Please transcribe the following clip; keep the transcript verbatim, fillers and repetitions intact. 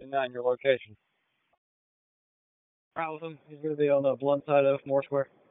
fifty-nine, your location. Right with him. He's going to be on the Blunt side of Moore Square.